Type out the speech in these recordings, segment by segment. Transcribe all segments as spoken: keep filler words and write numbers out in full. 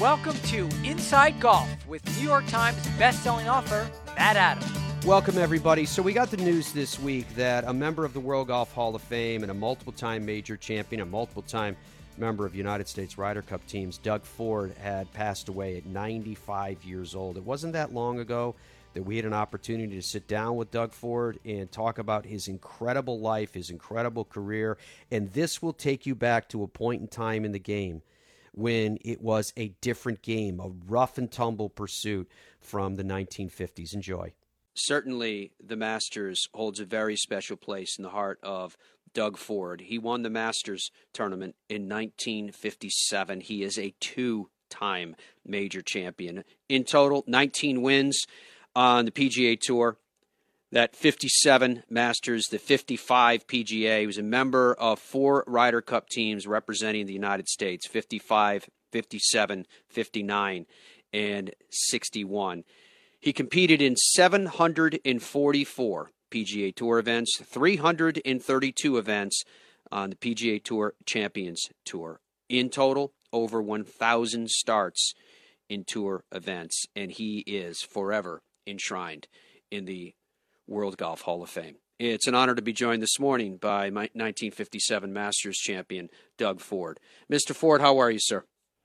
Welcome to Inside Golf with New York Times best-selling author Matt Adams. Welcome, everybody. So we got the news this week that a member of the World Golf Hall of Fame and a multiple-time major champion, a multiple-time member of United States Ryder Cup teams, Doug Ford, had passed away at ninety-five years old. It wasn't that long ago that we had an opportunity to sit down with Doug Ford and talk about his incredible life, his incredible career, and this will take you back to a point in time in the game when it was a different game, a rough and tumble pursuit from the nineteen fifties. Enjoy. Certainly, the Masters holds a very special place in the heart of Doug Ford. He won the Masters tournament in nineteen fifty-seven. He is a two-time major champion. In total, nineteen wins on the P G A Tour. That fifty-seven Masters, the fifty-five P G A. He was a member of four Ryder Cup teams representing the United States, fifty-five, fifty-seven, fifty-nine, and sixty-one. He competed in seven hundred forty-four P G A Tour events, three hundred thirty-two events on the P G A Tour Champions Tour. In total, over one thousand starts in tour events, and he is forever enshrined in the World Golf Hall of Fame. It's an honor to be joined this morning by my nineteen fifty-seven Masters champion, Doug Ford. Mister Ford, how are you, sir?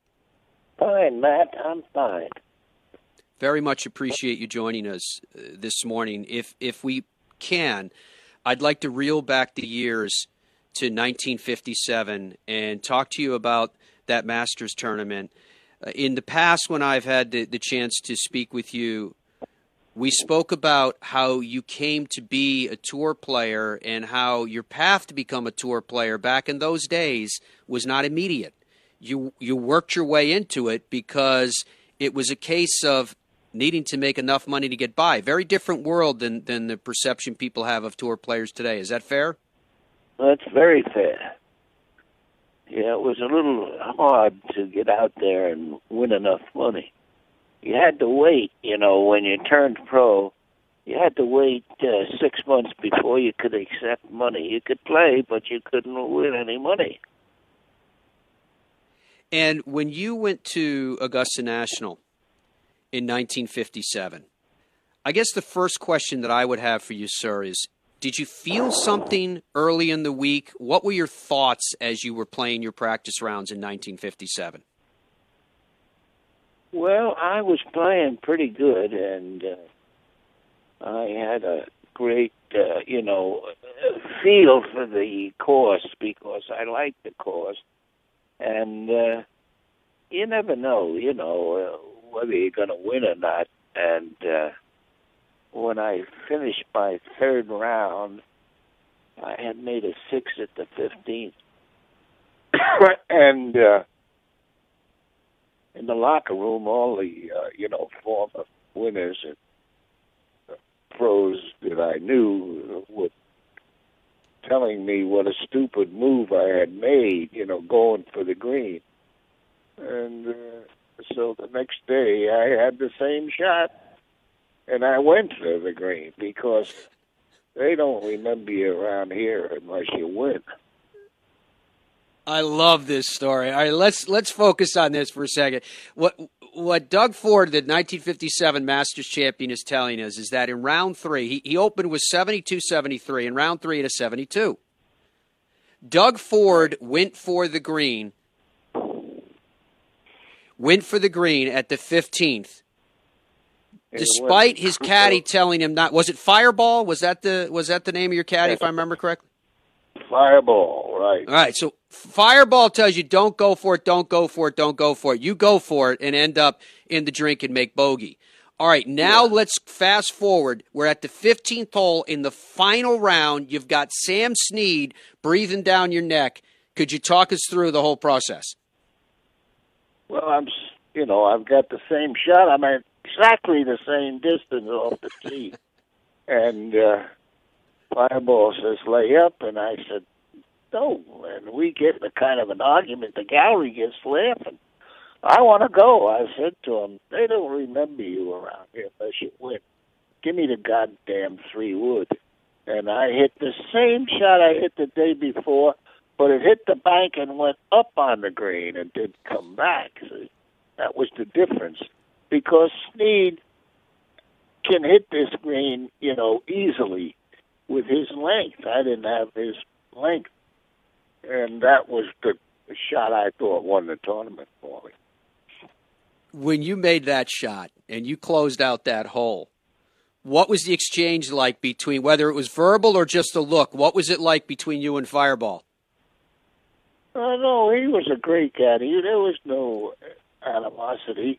Fine, Matt. I'm fine. Very much appreciate you joining us uh, this morning. If if we can, I'd like to reel back the years to nineteen fifty-seven and talk to you about that Masters tournament. Uh, in the past, when I've had the, the chance to speak with you, we spoke about how you came to be a tour player and how your path to become a tour player back in those days was not immediate. You you worked your way into it because it was a case of needing to make enough money to get by. Very different world than, than the perception people have of tour players today. Is that fair? That's very fair. Yeah, it was a little hard to get out there and win enough money. You had to wait, you know, when you turned pro, you had to wait uh, six months before you could accept money. You could play, but you couldn't win any money. And when you went to Augusta National in nineteen fifty-seven, I guess the first question that I would have for you, sir, is did you feel something early in the week? What were your thoughts as you were playing your practice rounds in nineteen fifty-seven? Well, I was playing pretty good, and uh, I had a great, uh, you know, feel for the course because I liked the course. And uh, you never know, you know, uh, whether you're going to win or not. And uh, when I finished my third round, I had made a six at the fifteenth. and uh, in the locker room, all the, uh, you know, former winners and uh, pros that I knew were telling me what a stupid move I had made, you know, going for the green. And uh, so the next day I had the same shot, and I went for the green because they don't remember you around here unless you win. I love this story. All right, let's let's focus on this for a second. What what Doug Ford, the nineteen fifty-seven Masters champion, is telling us is that in round three, he, he opened with seventy-two seventy-three, in round three at a seventy-two. Doug Ford went for the green, went for the green at the fifteenth. Despite his caddy telling him not, was it Fireball? Was that the was that the name of your caddy, if I remember correctly? Fireball, right. All right, so Fireball tells you don't go for it, don't go for it, don't go for it. You go for it and end up in the drink and make bogey. All right, now yeah. Let's fast forward. We're at the fifteenth hole in the final round. You've got Sam Snead breathing down your neck. Could you talk us through the whole process? Well, I'm, you know, I've got the same shot. I'm at exactly the same distance off the tee. and uh, Fireball says, lay up, and I said, no. And we get in a kind of an argument. The gallery gets laughing. I want to go. I said to him, they don't remember you around here unless you win. Give me the goddamn three wood. And I hit the same shot I hit the day before, but it hit the bank and went up on the green and didn't come back. See? That was the difference. Because Snead can hit this green, you know, easily with his length. I didn't have his length. And that was the shot I thought won the tournament for me. When you made that shot and you closed out that hole, what was the exchange like between, whether it was verbal or just a look, what was it like between you and Fireball? Uh, no, he was a great caddy. There was no animosity.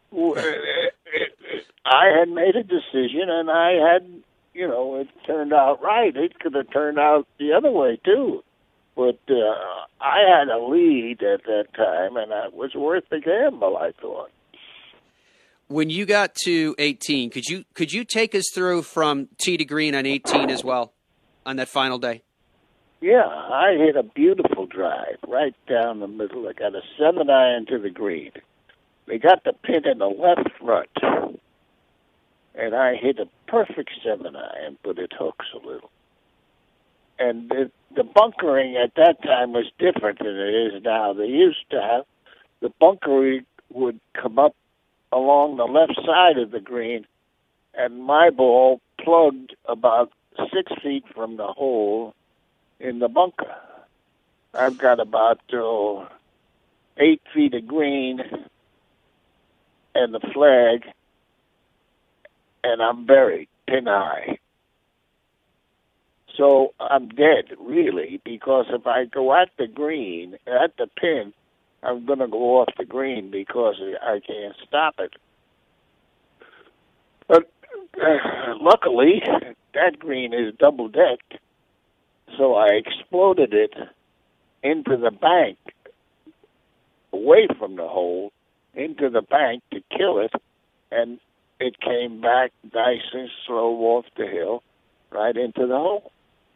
I had made a decision, and I had, you know, it turned out right. It could have turned out the other way, too. But uh, I had a lead at that time, and it was worth the gamble, I thought. When you got to eighteen, could you could you take us through from tee to green on eighteen as well on that final day? Yeah, I hit a beautiful drive right down the middle. I got a seven iron to the green. They got the pin in the left front, and I hit a perfect seven iron, but it hooks a little. And the, the bunkering at that time was different than it is now. They used to have the bunkering would come up along the left side of the green, and my ball plugged about six feet from the hole in the bunker. I've got about uh, eight feet of green and the flag, and I'm buried pin high. So I'm dead, really, because if I go at the green, at the pin, I'm going to go off the green because I can't stop it. But uh, luckily, that green is double-decked, so I exploded it into the bank, away from the hole, into the bank to kill it, and it came back nice and slow off the hill, right into the hole.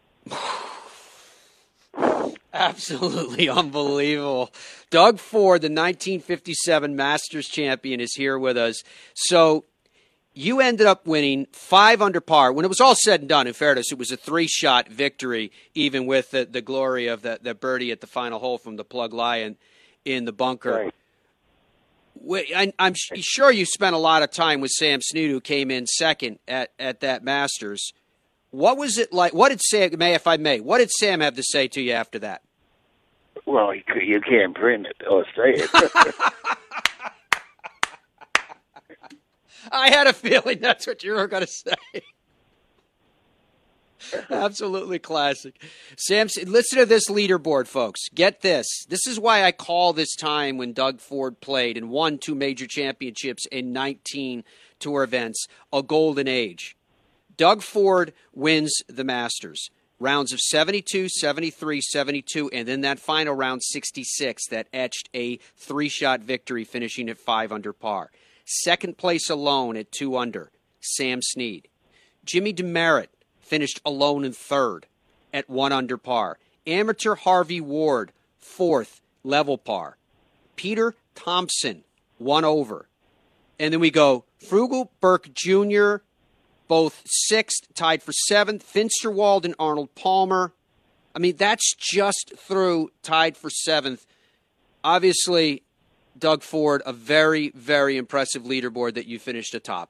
Absolutely unbelievable. Doug Ford, the nineteen fifty-seven Masters champion, is here with us. So you ended up winning five under par. When it was all said and done, in fairness, it was a three-shot victory, even with the, the glory of the, the birdie at the final hole from the plug lie in the bunker. Right. I, I'm sure you spent a lot of time with Sam Snead, who came in second at, at that Masters. What was it like? What did Sam, may if I may, what did Sam have to say to you after that? Well, you, you can't print it or say it. I had a feeling that's what you were going to say. Absolutely classic. Sam, listen to this leaderboard, folks. Get this. This is why I call this time when Doug Ford played and won two major championships in nineteen tour events a golden age. Doug Ford wins the Masters. Rounds of seventy-two, seventy-three, seventy-two, and then that final round, sixty-six, that etched a three-shot victory, finishing at five under par. Second place alone at two under, Sam Snead. Jimmy DeMerit finished alone in third at one under par. Amateur Harvey Ward, fourth, level par. Peter Thompson, one over. And then we go Frugal Burke Junior, both sixth, tied for seventh. Finsterwald and Arnold Palmer. I mean, that's just through tied for seventh. Obviously, Doug Ford, a very, very impressive leaderboard that you finished atop.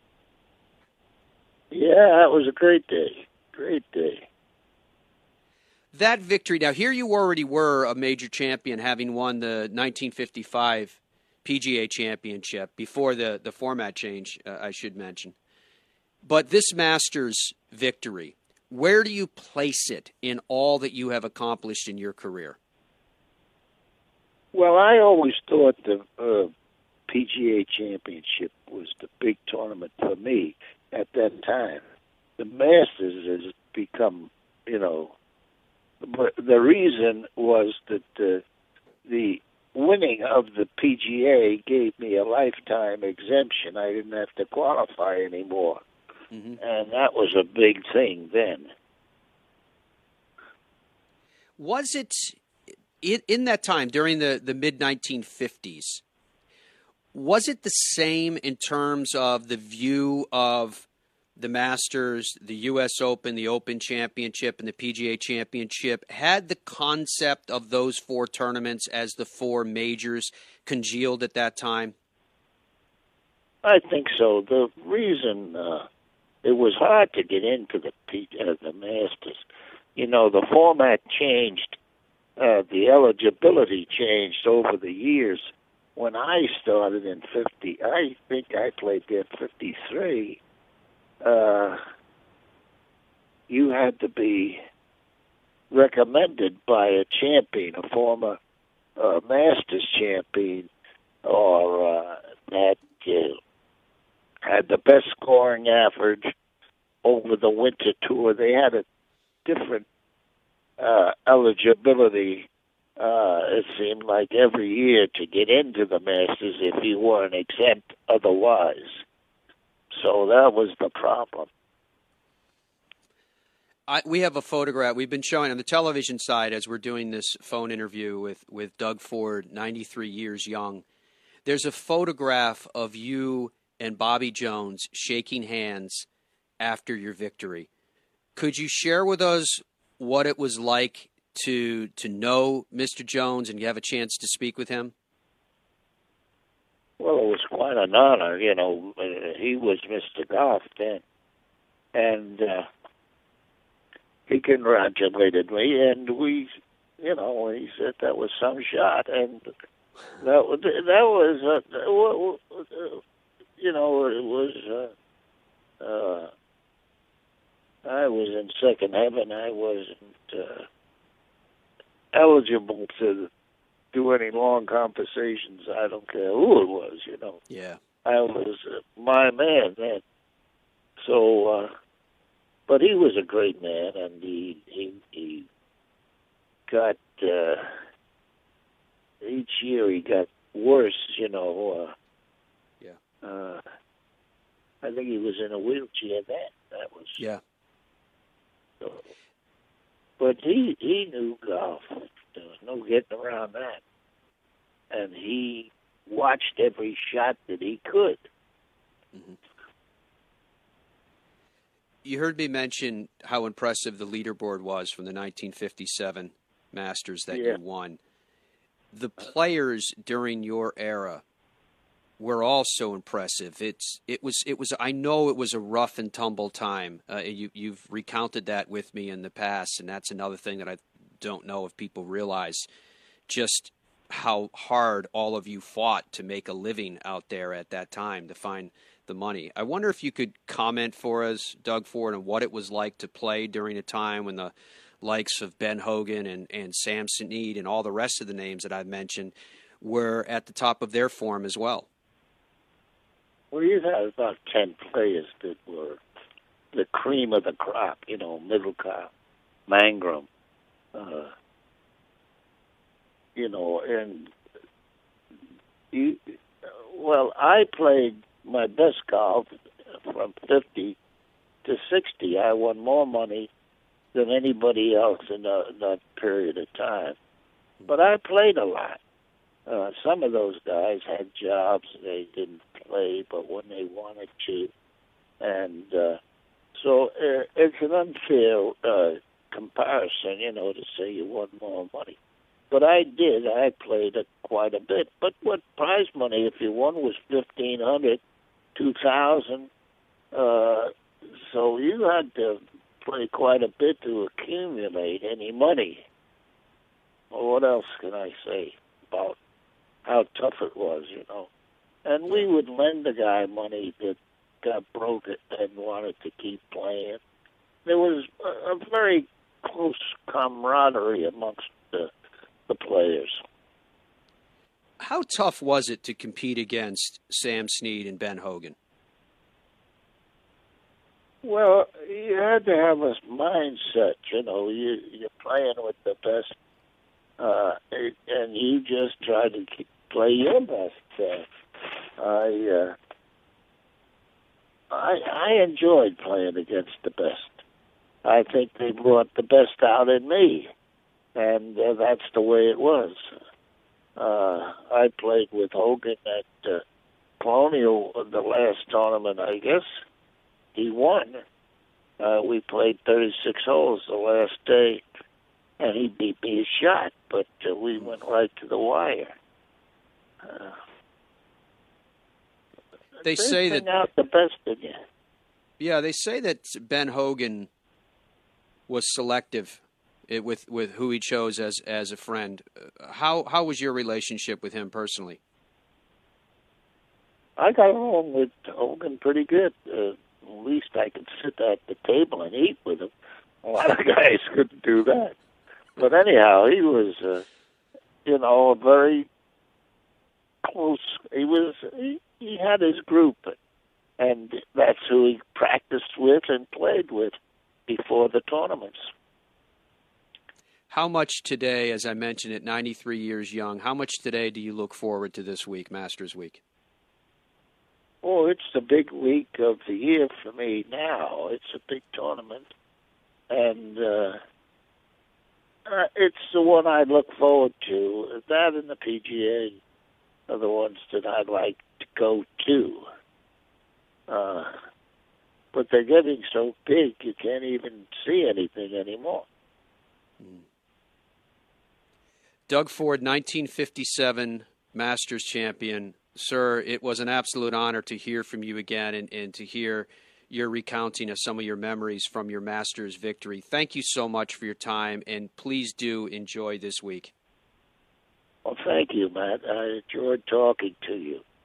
Yeah, it was a great day. Great day. That victory, now here you already were a major champion, having won the nineteen fifty-five P G A Championship before the, the format change, uh, I should mention. But this Masters victory, where do you place it in all that you have accomplished in your career? Well, I always thought the uh, P G A Championship was the big tournament for me at that time. The Masters has become, you know, but the reason was that uh, the winning of the P G A gave me a lifetime exemption. I didn't have to qualify anymore. Mm-hmm. And that was a big thing then. Was it, in, in that time, during the, the mid nineteen fifties, was it the same in terms of the view of the Masters, the U S Open, the Open Championship, and the P G A Championship had the concept of those four tournaments as the four majors congealed at that time? I think so. The reason uh, it was hard to get into the P- uh, the Masters, you know, the format changed, uh, the eligibility changed over the years. When I started in fifty, I think I played there fifty-three. Uh, you had to be recommended by a champion, a former uh, Masters champion, or uh, that uh, had the best scoring average over the winter tour. They had a different uh, eligibility, uh, it seemed like, every year to get into the Masters if you weren't exempt otherwise. So that was the problem. I, we have a photograph. We've been showing on the television side as we're doing this phone interview with, with Doug Ford, ninety-three years young. There's a photograph of you and Bobby Jones shaking hands after your victory. Could you share with us what it was like to to know Mister Jones and you have a chance to speak with him? Well, it was quite an honor. You know, uh, he was Mister Golf then. And uh, he congratulated me, and we, you know, he said that was some shot. And that, was- that was, uh, you know, it was, uh, uh, I was in second heaven. I wasn't uh, eligible to do any long conversations. I don't care who it was, you know. Yeah. I was uh, my man then. So, uh, but he was a great man, and he he, he got uh, each year he got worse, you know. Uh, Yeah. Uh, I think he was in a wheelchair then. That was Yeah. So, but he he knew golf. There was no getting around that. And he watched every shot that he could. Mm-hmm. You heard me mention how impressive the leaderboard was from the nineteen fifty-seven Masters that Yeah. you won. The players during your era were also impressive. It's it was it was I know it was a rough and tumble time. Uh, you you've recounted that with me in the past, and that's another thing that I don't know if people realize just how hard all of you fought to make a living out there at that time to find the money. I wonder if you could comment for us, Doug Ford, on what it was like to play during a time when the likes of Ben Hogan and, and Sam Snead and all the rest of the names that I've mentioned were at the top of their form as well. Well, you had about ten players that were the cream of the crop, you know, Middlecoff, Mangrum, uh, you know, and you, well, I played my best golf from fifty to sixty. I won more money than anybody else in that, that period of time. But I played a lot. Uh, some of those guys had jobs. They didn't play, but when they wanted to. And uh, so uh, it's an unfair uh, comparison, you know, to say you won more money. But I did. I played it quite a bit. But what prize money, if you won, was fifteen hundred, two thousand. Uh, so you had to play quite a bit to accumulate any money. Well, what else can I say about how tough it was, you know? And we would lend the guy money that got broke and wanted to keep playing. There was a, a very close camaraderie amongst the, the players. How tough was it to compete against Sam Snead and Ben Hogan? Well, you had to have a mindset, you know. You, you're playing with the best, uh, and you just try to keep, play your best. Uh, I, uh, I I enjoyed playing against the best. I think they brought the best out in me, and uh, that's the way it was. Uh, I played with Hogan at uh, Colonial, the last tournament, I guess. he won. Uh, we played thirty-six holes the last day, and he beat me a shot, but uh, we went right to the wire. Uh, they say that out the best in you. Yeah, they say that Ben Hogan was selective with with who he chose as as a friend. How how was your relationship with him personally? I got along with Hogan pretty good. Uh, at least I could sit at the table and eat with him. A lot of guys couldn't do that. But anyhow, he was, uh, you know, a very close. He was. He, he had his group, and that's who he practiced with and played with before the tournaments. How much today, as I mentioned, at ninety-three years young, how much today do you look forward to this week, Masters Week? Oh, it's the big week of the year for me now. It's a big tournament, and uh, uh, it's the one I look forward to. That and the P G A are the ones that I'd like to go to. Uh, but they're getting so big you can't even see anything anymore. Mm. Doug Ford, nineteen fifty-seven Masters champion. Sir, it was an absolute honor to hear from you again and, and to hear your recounting of some of your memories from your Masters victory. Thank you so much for your time, and please do enjoy this week. Well, thank you, Matt. I enjoyed talking to you.